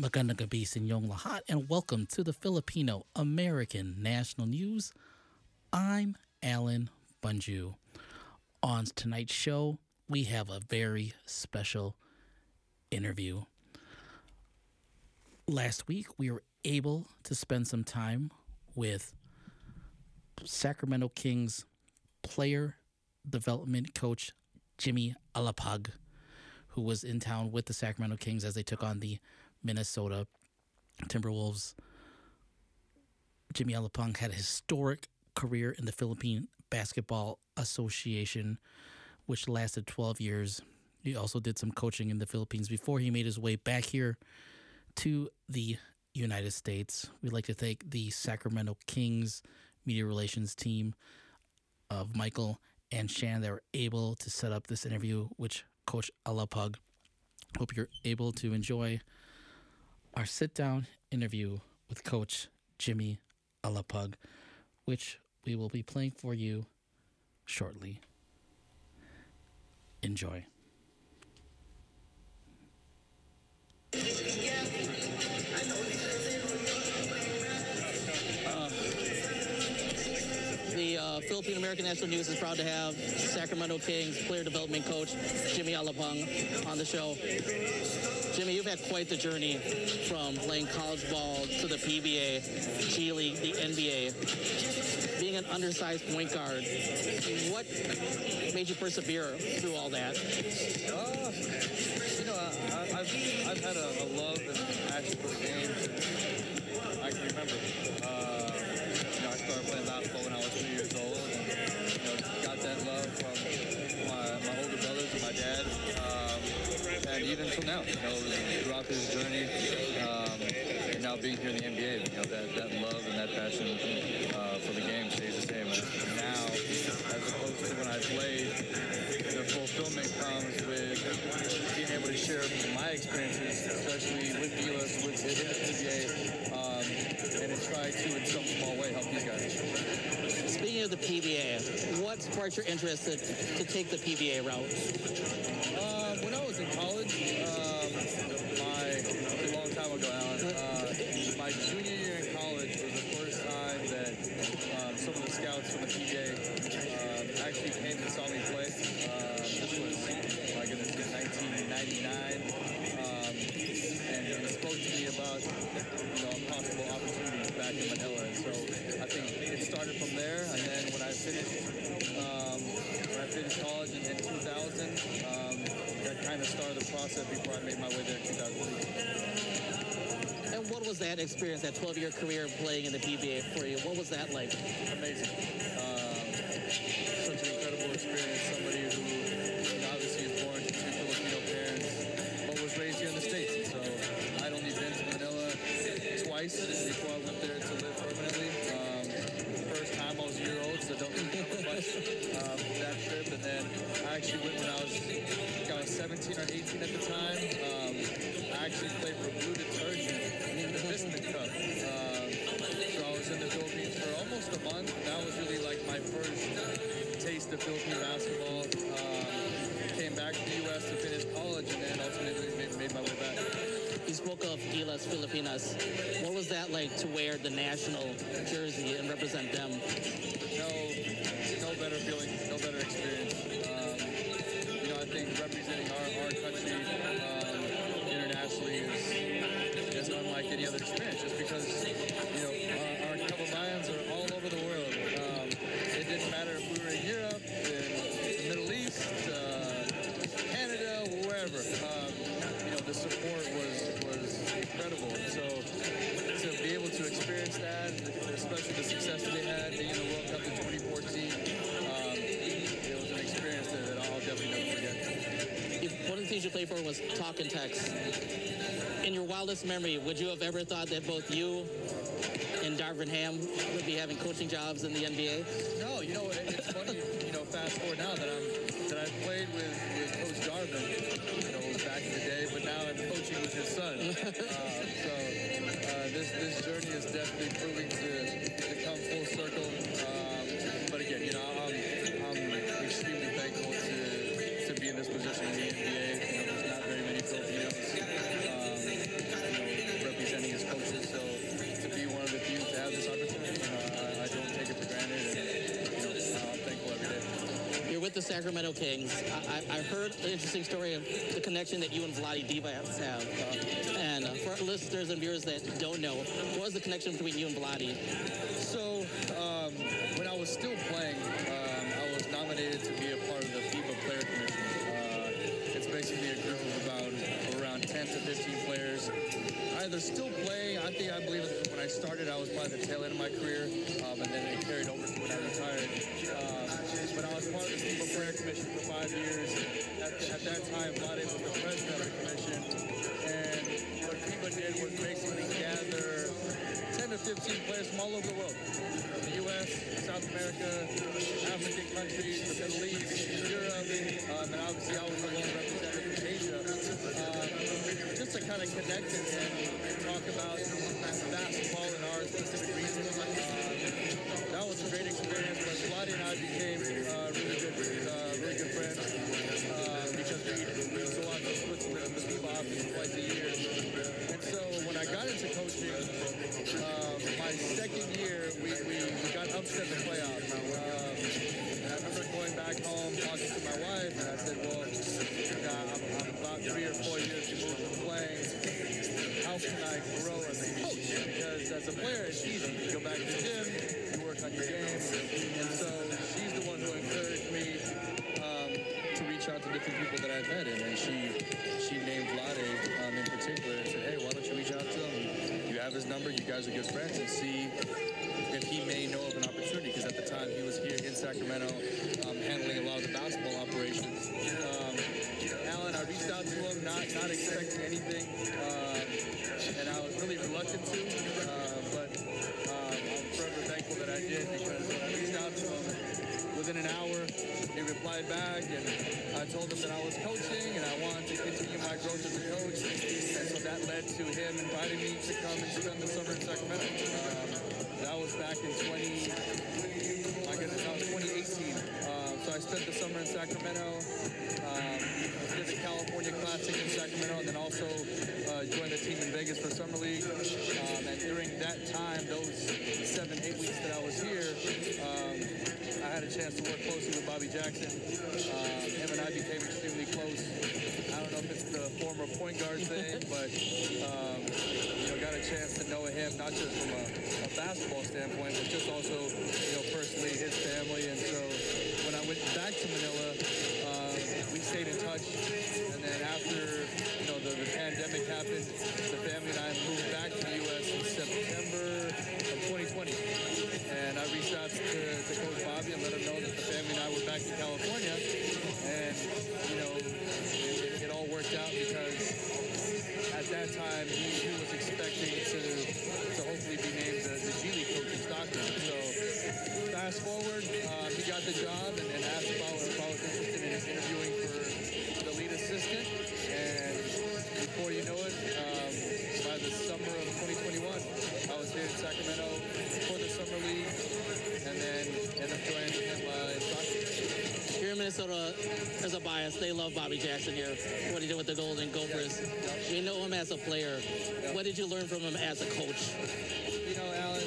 Magandang gabi sa inyong lahat and welcome to the Filipino American National News. I'm Alan Bunju. On tonight's show, we have a very special interview. Last week, we were able to spend some time with Sacramento Kings player development coach Jimmy Alapag, who was in town with the Sacramento Kings as they took on the Minnesota Timberwolves. Jimmy Alapag had a historic career in the Philippine Basketball Association, which lasted 12 years. He also did some coaching in the Philippines before he made his way back here to the United States. We'd like to thank the Sacramento Kings media relations team of Michael and Shannon that were able to set up this interview with Coach Alapag. Hope you're able to enjoy our sit-down interview with Coach Jimmy Alapag, which we will be playing for you shortly. Enjoy. The Philippine American National News is proud to have Sacramento Kings player development coach Jimmy Alapag on the show. Jimmy, you've had quite the journey from playing college ball to the PBA, G League, the NBA. Being an undersized point guard, what made you persevere through all that? I've had a love and passion for the game since I can remember. I started playing basketball when I was 3 years old, and got that love from my older brothers and my dad, and even until now, throughout this journey, and now being here in the NBA, that love and that passion for the game stays the same. Now, as opposed to when I played, the fulfillment comes with being able to share my experiences, especially with Gilas, with in the PBA, and to try to, in some small way, help these guys. Speaking of the PBA, what sparked your interest to take the PBA route? When I was in college, a long time ago, Alan, my junior year in college was the first time that some of the scouts from the PBA actually came and saw me play. This was, my goodness, in 1999, and spoke to me about possible opportunities back in Manila. And so I think it started from there, and then when I finished college in 2000, that kind of started the process before I made my way there in 2003. And what was that experience, that 12-year career playing in the PBA for you? What was that like? Amazing. Such an incredible experience. Somebody who obviously is born to two Filipino parents, but was raised here in the States. So I'd only been to Manila twice before I went there to live permanently. First time I was a year old, so don't remember much that trip. And then I actually went when I was 17 or 18 at the time. I actually played for Blue Detergent in the Bismuth Cup. So I was in the Philippines for almost a month. That was really like my first taste of Philippine basketball. Came back to the U.S. to finish college, and then ultimately made my way back. You spoke of Gilas Filipinas. What was that like to wear the national jersey and represent them? No better feeling, no better experience. I think representing our country internationally is unlike any other experience, just because our Kababayans are all over the world. It didn't matter if we were in Europe, in the Middle East, Canada, wherever. The support was incredible. So to be able to experience that, especially the success that they had, being in the World Cup in 2014, it was an experience that I'll definitely never forget. One of the teams you played for was Talk and Text. In your wildest memory, would you have ever thought that both you and Darvin Ham would be having coaching jobs in the NBA? No, it's funny, fast forward now that I played with Coach Darvin, back in the day, but now I'm coaching with his son. This journey is definitely proving to come full circle. But again, I'm extremely thankful to be in this position in the NBA. There's not very many Filipinos the Sacramento Kings, I heard an interesting story of the connection that you and Vlade Divac have. And for our listeners and viewers that don't know, what was the connection between you and Vlade? So, when I was still playing, I was nominated to be a part of the FIBA Player Commission. It's basically a group of about around 10 to 15 players, either still playing. I believe when I started, I was probably the tail end of my career, and then it carried over to when I retired. But I was part of the FIBA Player Commission for 5 years. At that time, Vlade was the president of the commission, and what FIBA did was basically gather 10 to 15 players from all over the world. The U.S., South America, African countries, the Middle East, Europe, and obviously I was the lone representative from Asia. Just to kind of connect and talk about basketball in our specific region. That was a great experience, but Vlade and I became really good friends because we used to watch Switzerland and the FIBA office twice a year. And so when I got into coaching, my second year, we got upset in the playoffs. And I remember going back home, talking to my wife, and I said, well, I'm about 3 or 4 years removed from playing. How can I grow as a coach? Because as a player, it's easy. You go back to the gym, you work on your game. And so she's the one who encouraged me to reach out to different people that I've met. And she named Vlade in particular and said, hey, why don't you reach out to him? You have his number. You guys are good friends, and see if he may know of an opportunity. Because at the time, he was here in Sacramento handling a lot of the basketball operations. Alan, I reached out to him, not expecting anything. And I was really reluctant to, but I'm forever thankful that I did, because when I reached out to him, within an hour, he replied back, and I told him that I was coaching and I wanted to continue my growth as a coach. And so that led to him inviting me to come and spend the summer in Sacramento. That was back in 2018. So I spent the summer in Sacramento, did the California Classic in Sacramento, and then also joined the team in Vegas for Summer League. And during that time, those 7-8 weeks that I was here, I had a chance to work closely with Bobby Jackson. Him and I became extremely close. I don't know if it's the former point guard thing, but got a chance to know him, not just from a basketball standpoint, but just also, personally, his family. And so when I went back to Manila, we stayed in touch. And then after, the pandemic happened, the family and I moved back to the U.S. in September of 2020. And I reached out to Coach Bobby and let him know that the family and I were back in California. And, it all worked out because at that time, he was expecting to hopefully be named the G League coach in Stockton. So fast forward, he got the job and asked if I was interested in interviewing for the lead assistant. And before you know it, by the summer of 2021, I was here in Sacramento for the Summer League, and then ended up joining him in Stockton. Here in Minnesota, there's a bias. They love Bobby Jackson here, what he did with the Golden Gophers. Yeah. We know him as a player. Yeah. What did you learn from him as a coach? Alan,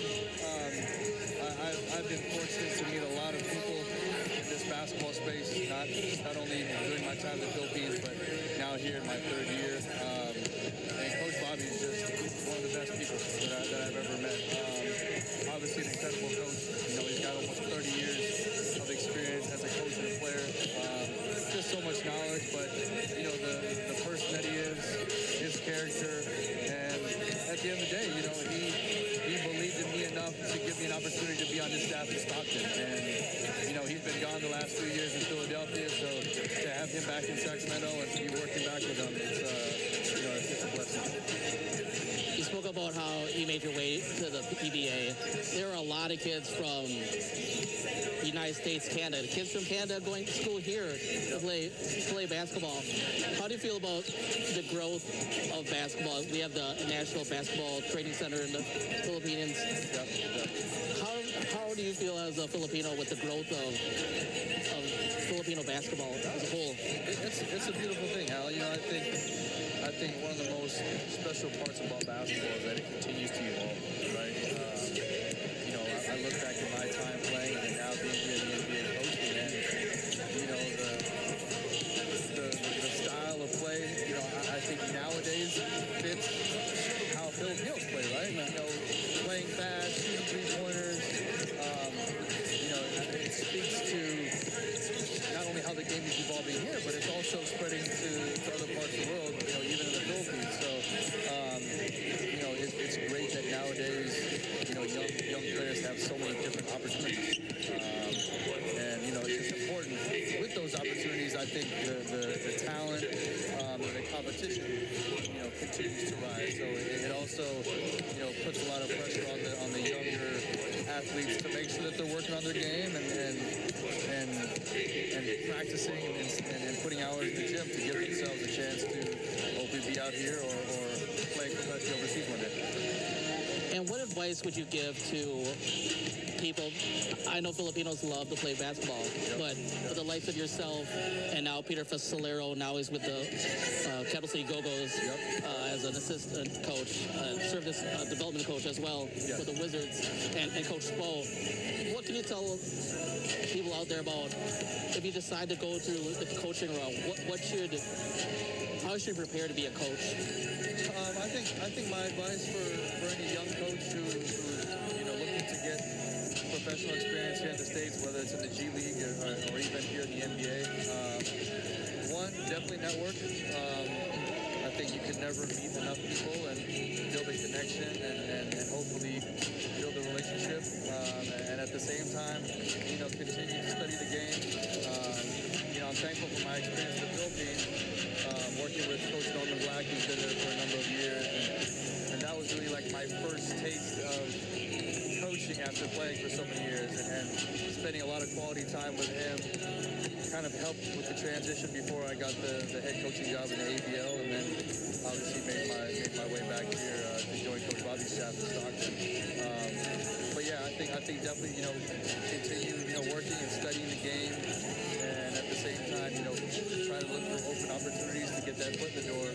I've been fortunate to meet a lot of people in this basketball space, not only during my time in the Philippines, but now here in my third year. And Coach Bobby is just one of the best people that I've ever met. Obviously an incredible coach. He's got almost 30 years of experience as a coach and a player. Just so much knowledge, but the person that he is, his character, and at the end of the day, he believed in me enough to give me an opportunity to be on his staff in Stockton. And he's been gone the last 2 years in Philadelphia, so to have him back in Sacramento and to be working back with him, it's a blessing. You spoke about how you made your way to the PBA. There are a lot of kids from the United States, Canada. Kids from Canada going to school here to play basketball. How do you feel about the growth of basketball? We have the National Basketball Training Center in the Philippines. How do you feel as a Filipino with the growth of Filipino basketball as a whole? It's a beautiful thing, Al. I think one of the most special parts about basketball is that it continues to evolve, right? I look back at my time playing and now being here in the NBA coaching, and continues to rise. So it also, puts a lot of pressure on the younger athletes to make sure that they're working on their game and practicing and putting hours in the gym to give themselves a chance to hopefully be out here or play professionally overseas one day. And what advice would you give to people? I know Filipinos love to play basketball, but for the likes of yourself and now Peter Fasolero, now he's with the Capital City Go-Go's as an assistant coach, served as a development coach as well for the Wizards, and Coach Spo. What can you tell people out there about if you decide to go through the coaching route? How should you prepare to be a coach? I think my advice for any young coach who's looking to get professional experience here in the States, whether it's in the G League or even here in the NBA, one, definitely network. I think you can never meet enough people and build a connection and hopefully build a relationship. And at the same time, continue to study the game. I'm thankful for my experience in the Philippines, working with Coach Norman Black, who's been there for a number of years. And that was really like my first taste of coaching after playing for so many years, and spending a lot of quality time with him kind of helped with the transition before I got the head coaching job in the ABL, and then obviously made my way back here to join Coach Bobby's staff in Stockton. But yeah, I think definitely continue working and studying the game, and at the same time try to look for open opportunities to get that foot in the door,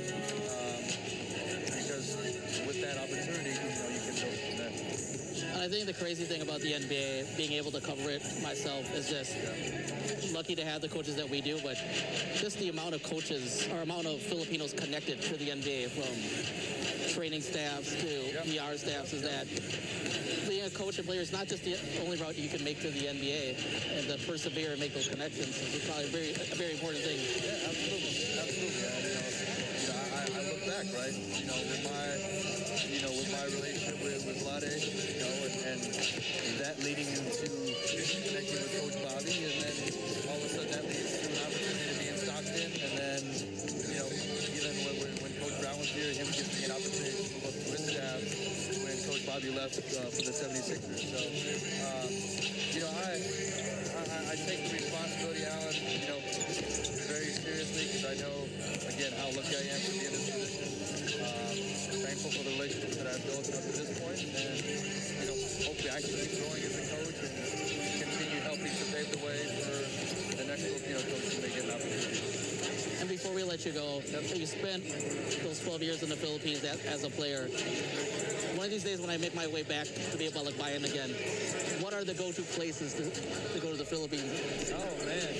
because with that opportunity you can build from there. I think the crazy thing about the NBA, being able to cover it myself, is just lucky to have the coaches that we do, but just the amount of coaches or amount of Filipinos connected to the NBA, from training staffs to PR staffs, is that being a coach and player is not just the only route you can make to the NBA, and to persevere and make those connections is probably a very important thing. Yeah, absolutely. I look back, right? With my relationship with Vlade, and that leading into connecting with Coach Bobby, and then all of a sudden that leads to an opportunity to be in Stockton, and then even when Coach Brown was here, him giving me an opportunity to move up to his staff when Coach Bobby left for the 76ers. So, I take the responsibility, Alan, very seriously, because I know, again, how lucky I am to be in this position. Thankful for the relationships that I've built up to this point, and hopefully I can keep growing as a coach and continue helping to pave the way for the next Filipino coach to make an opportunity. And before we let you go, you spent those 12 years in the Philippines as a player. One of these days when I make my way back to be able to buy in again, what are the go-to places to go to the Philippines? Oh, man.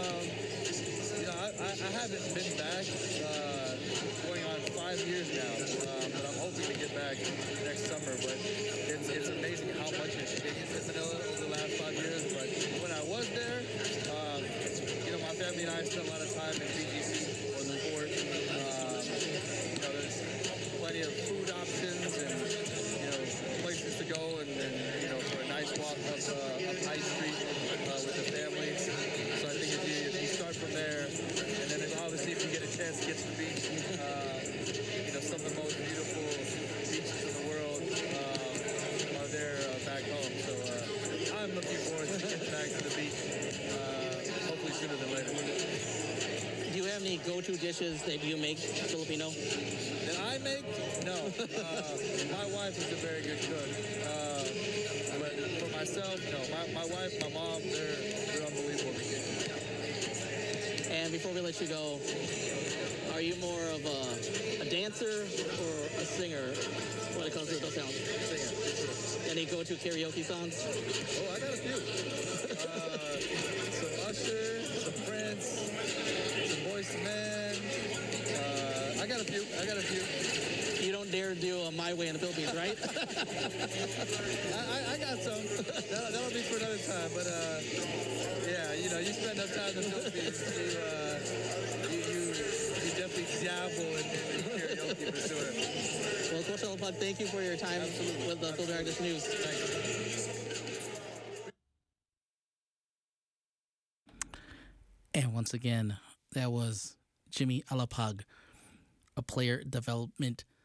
I haven't been back going on 5 years now, but I'm hoping to get back next summer. But it's amazing how much has changed in Manila over the last 5 years. But when I was there, my family and I spent a lot of time in BGC on the port. There's plenty of food options and places to go and for a nice walk up High Street with the family. So I think if you start from there, and then obviously if you get a chance to get to the beach, some of the most beautiful beaches in the world are there back home. So I'm looking forward to getting back to the beach, hopefully sooner than later. Do you have any go-to dishes that you make Filipino? That I make? No. My wife is a very good cook. But for myself, no. My wife, my mom, they're unbelievable. And before we let you go, are you more of a dancer or a singer when it comes to those sounds? Singer. Any go-to karaoke songs? Oh, I got a few. Some Usher, some Prince, some Boyz II Men. I got a few. You don't dare do a My Way in the Philippines, right? I got some. That'll be for another time. But yeah, you spend enough time in the Philippines, you definitely dabble in karaoke for sure. Well, Coach Alapag, thank you for your time with the Philippine Argus News. Thanks. And once again, that was Jimmy Alapag, a player development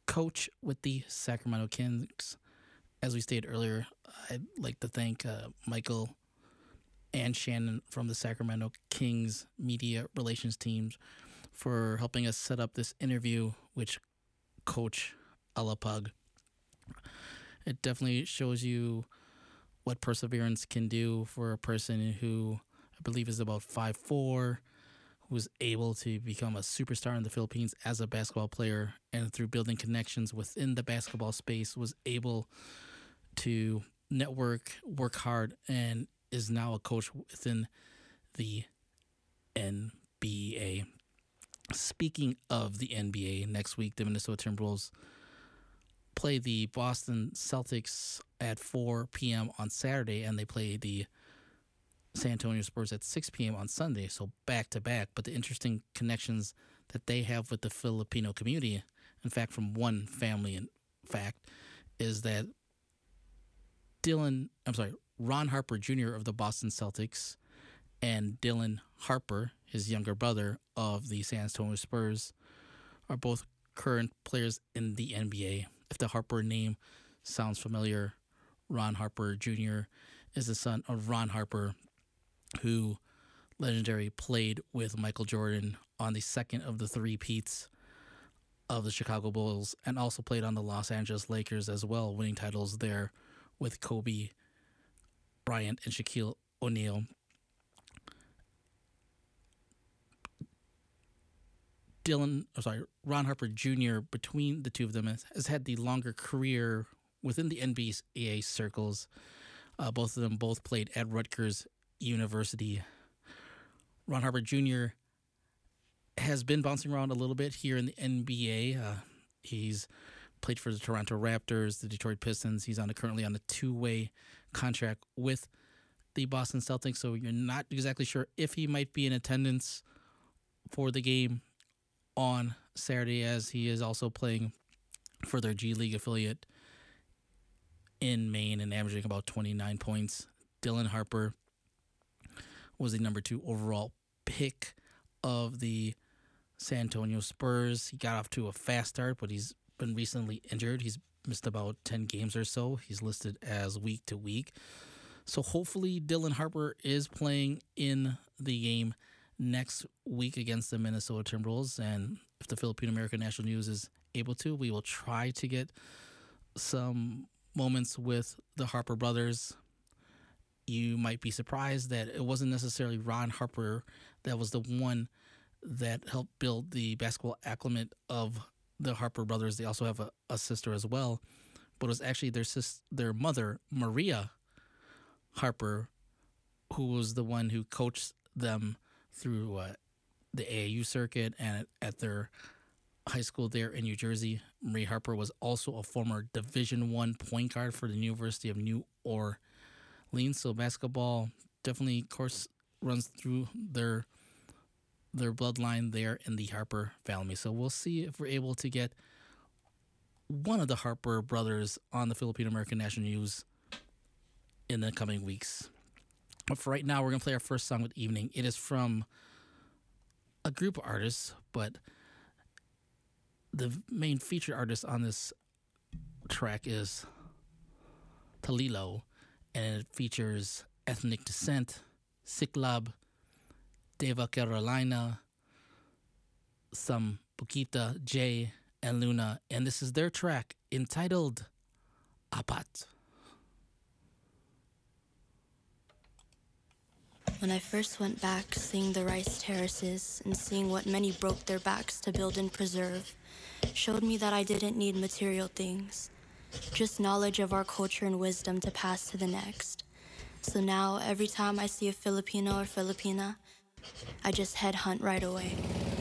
coach with the Sacramento Kings. As we stated earlier, I'd like to thank Michael and Shannon from the Sacramento Kings media relations teams for helping us set up this interview with Coach Alapag. It definitely shows you what perseverance can do for a person who I believe is about 5'4", who was able to become a superstar in the Philippines as a basketball player, and through building connections within the basketball space was able to network, work hard, and is now a coach within the NBA. Speaking of the NBA, next week the Minnesota Timberwolves play the Boston Celtics at 4 p.m. on Saturday, and they play the San Antonio Spurs at 6 p.m. on Sunday, so back-to-back. But the interesting connections that they have with the Filipino community, in fact, from one family, in fact, is that Ron Harper Jr. of the Boston Celtics and Dylan Harper, his younger brother of the San Antonio Spurs, are both current players in the NBA. If the Harper name sounds familiar, Ron Harper Jr. is the son of Ron Harper, who legendary played with Michael Jordan on the second of the three-peats of the Chicago Bulls, and also played on the Los Angeles Lakers as well, winning titles there with Kobe Bryant and Shaquille O'Neal. Ron Harper Jr., between the two of them, has had the longer career within the NBA circles. Both of them played at Rutgers University. Ron Harper Jr. has been bouncing around a little bit here in the NBA. He's played for the Toronto Raptors, the Detroit Pistons. He's currently on a two-way contract with the Boston Celtics, so you're not exactly sure if he might be in attendance for the game on Saturday, as he is also playing for their G League affiliate in Maine and averaging about 29 points. Dylan Harper was the number 2 overall pick of the San Antonio Spurs. He got off to a fast start, but he's been recently injured. He's missed about 10 games or so. He's listed as week to week. So hopefully Dylan Harper is playing in the game next week against the Minnesota Timberwolves. And if the Filipino American National News is able to, we will try to get some moments with the Harper brothers. You might be surprised that it wasn't necessarily Ron Harper that was the one that helped build the basketball acclimate of the Harper brothers. They also have a sister as well, but it was actually their mother, Maria Harper, who was the one who coached them through the AAU circuit and at their high school there in New Jersey. Maria Harper was also a former Division I point guard for the University of New Orleans. So basketball definitely, of course, runs through their bloodline there in the Harper family. So we'll see if we're able to get one of the Harper brothers on the Filipino American National News in the coming weeks. But for right now, we're going to play our first song of the evening. It is from a group of artists, but the main featured artist on this track is Talilo, and it features Ethnic Descent, Siklab, Deva Carolina, some Bukita, Jay, and Luna, and this is their track entitled Apat. When I first went back, seeing the rice terraces and seeing what many broke their backs to build and preserve, showed me that I didn't need material things, just knowledge of our culture and wisdom to pass to the next. So now, every time I see a Filipino or Filipina, I just headhunt right away.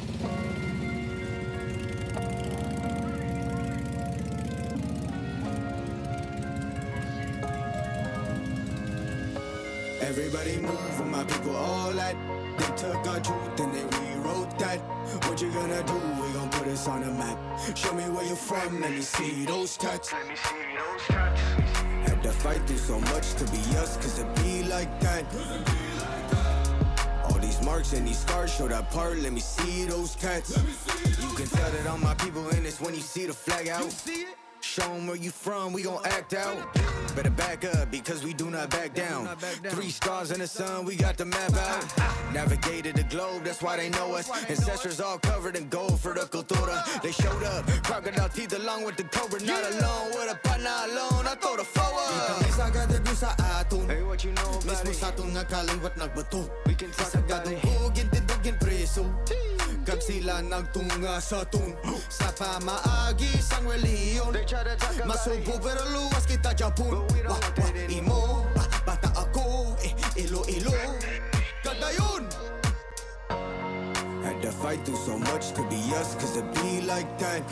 Everybody move with my people, all that. They took our truth and they rewrote that. What you gonna do? We gon' put us on the map. Show me where you're from, let me see those tats. Had to fight through so much to be us, cause it be like that. All these marks and these scars show that part. Let me see those cats. You can tell that all my people in this when you see the flag out. Show 'em where you from, we gon' act out. Better back up because we do not back down. 3 stars in the sun, we got the map out. Navigated the globe, that's why they know us. Ancestors all covered in gold for the cultura. They showed up, crocodile teeth along with the cobra. Not alone with a partner alone, I throw the forward. Hey, what you know about it? We can talk about it. Kag sila nagtunga sa tun sa pamaagi sang reliyon. Masubo pero luwas kita Japon. Imo, bata ako, ilo-ilo. Kadayon! Had to fight through so much to be us, cause it be like that.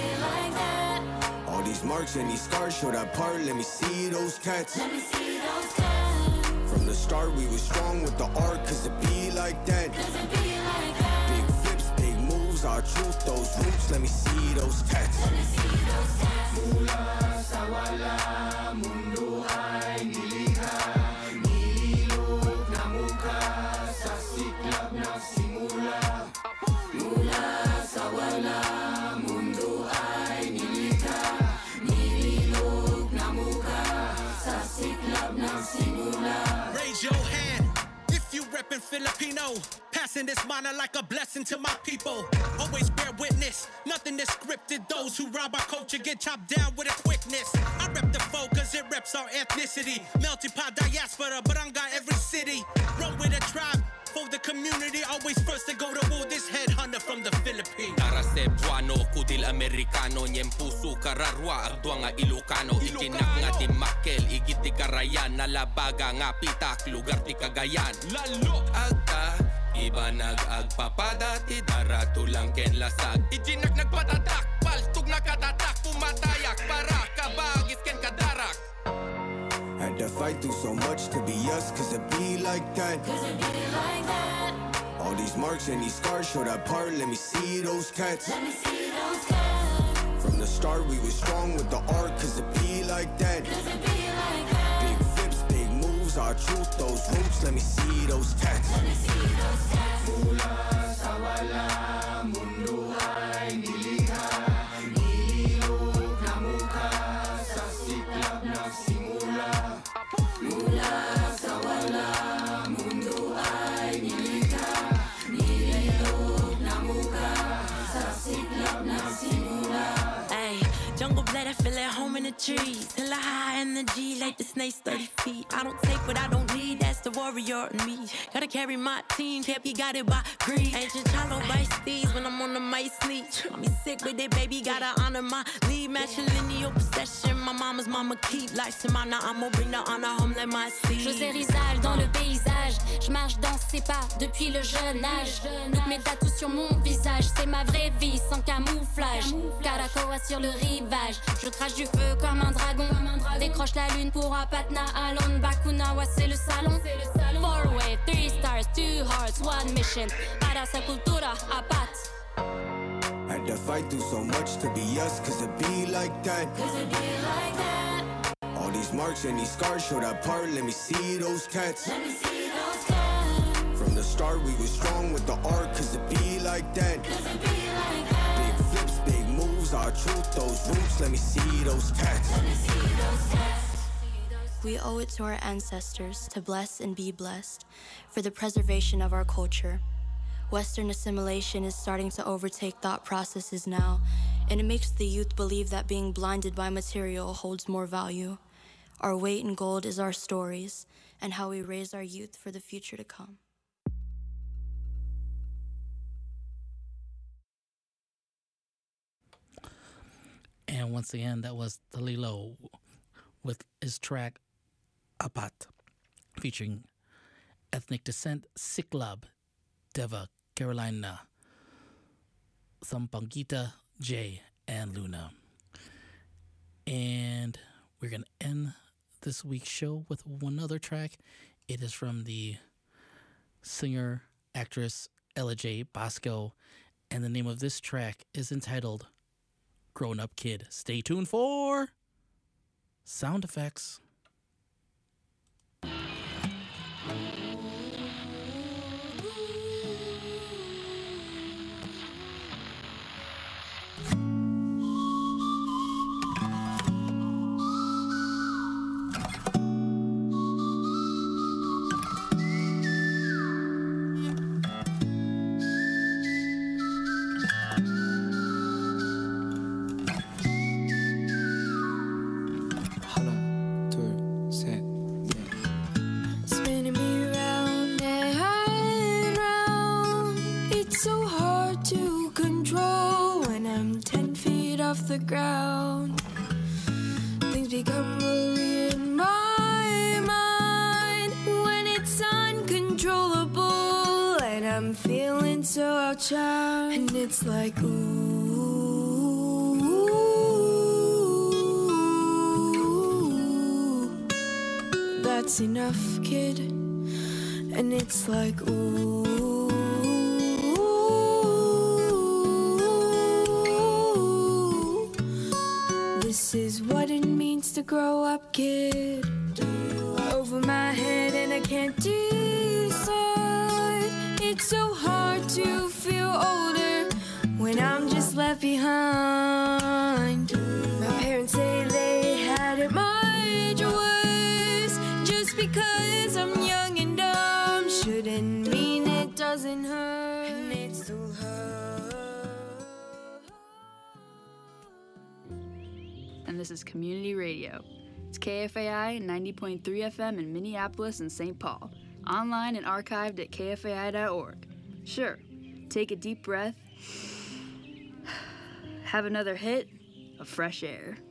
All these marks and these scars show that part. Let me see those cats. From the start we was strong with the art, cause it be like that. Big flips, big moves, our truth, those roots. Let me see those cats. Mula sa wala, mundo ay nilikha. Nililog na mukha sa siklab na simula. Mula sa wala, mundo ay nilikha. Nililog na mukha sa siklab na simula. Raise your hand if you reppin' Filipino. Passing this manna like a blessing to my people. Always bear witness, nothing is scripted. Those who rob our culture get chopped down with a quickness. I rep the foe cause it reps our ethnicity. Melting pot diaspora, barangay every city. Run with a tribe, for the community. Always first to go to war, this headhunter from the Philippines. Tara Cebuano, kudil Amerikano. Nyem puso kararwa, agdwa nga Ilocano. Ikinak nga ti Makel, igit ti Karayan. Nalabaga nga pitak, lugar ti Cagayan. Lalo agka, iba nag-agpapada. Ti darato lang ken lasag. Ijinak nagpatatak, paltug nakatatak. Pumatayak, para kabagis ken kadarak. Had to fight through so much to be us, cause it be like that. All these marks and these scars show that part. Let me see those cats. From the start we was strong with the art, cause it be like that. Big flips, big moves, our truth, those roots. Let me see those cats. Mula sa wala, mundo ay nilikha. Nililog na mukha sa siklab na simula. Mula sa wala, mundo ay nilikha. Nililog na mukha sa siklab na simula. Ay, jungle blood, I feel at home in the trees. Hella high energy like the snakes 30 feet. I don't take what I don't need, that's the warrior in me. Gotta carry my team, can't be guided by greed. Ancient Chalo by steeds when I'm on the mic sleep. I'm sick with it, baby, gotta honor my lead. Matrilineal possession, my mama's mama keep. Life to mine, I'ma bring the honor home, let my seed. José Rizal dans le paysage, je marche dans ses pas depuis le jeune âge. Toutes mes tatous sur mon visage, c'est ma vraie vie sans camouflage. Caracoa sur le rivage, je crache du feu comme un dragon. Décroche la lune pour un Patna, Alon, Bakunawa, c'est le salon. 4-way, 3 stars, 2 hearts, 1 mission. Para sa cultura, apat. Had to fight through so much to be us, cause it be like that. All these marks and these scars show that part. Let me see those cats. From the start we was strong with the art, cause it be like that. Big flips, big moves, our truth, those roots. Let me see those cats. We owe it to our ancestors to bless and be blessed for the preservation of our culture. Western assimilation is starting to overtake thought processes now, and it makes the youth believe that being blinded by material holds more value. Our weight in gold is our stories and how we raise our youth for the future to come. And once again, that was Talilo with his track Apat, featuring ethnic descent Siklab, Deva, Carolina, Sampangita, Jay, and Luna. And we're going to end this week's show with one other track. It is from the singer, actress Ella J. Bosco, and the name of this track is entitled Grown Up Kid. Stay tuned for sound effects. ground. Things become blurry in my mind when it's uncontrollable, and I'm feeling so outshine. And it's like, ooh, that's enough, kid. And it's like, ooh, this is what it means to grow up, kid. Over my head and I can't decide. It's so hard to feel older when I'm just left behind. My parents say they had it much worse. Just because I'm young and dumb shouldn't mean it doesn't hurt. And it still hurts. And this is Community Radio. It's KFAI 90.3 FM in Minneapolis and St. Paul. Online and archived at kfai.org. Sure, take a deep breath. Have another hit of fresh air.